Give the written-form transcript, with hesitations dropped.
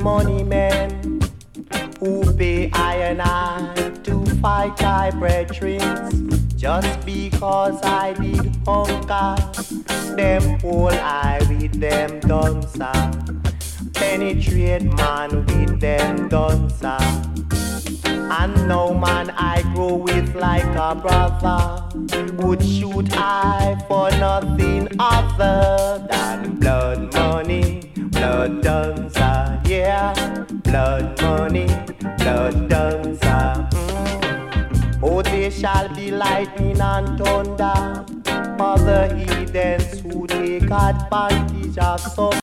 money men who pay I and I to fight I brethren. Just because I did hunger, them whole I with them dancer. Penetrate man with them dancer. And now man I grow with like a brother. Would shoot I for nothing other than blood money, blood dancer, yeah. Blood money, blood dancer. Oh, they shall be lightning and thunder for the heathens who take advantage of some.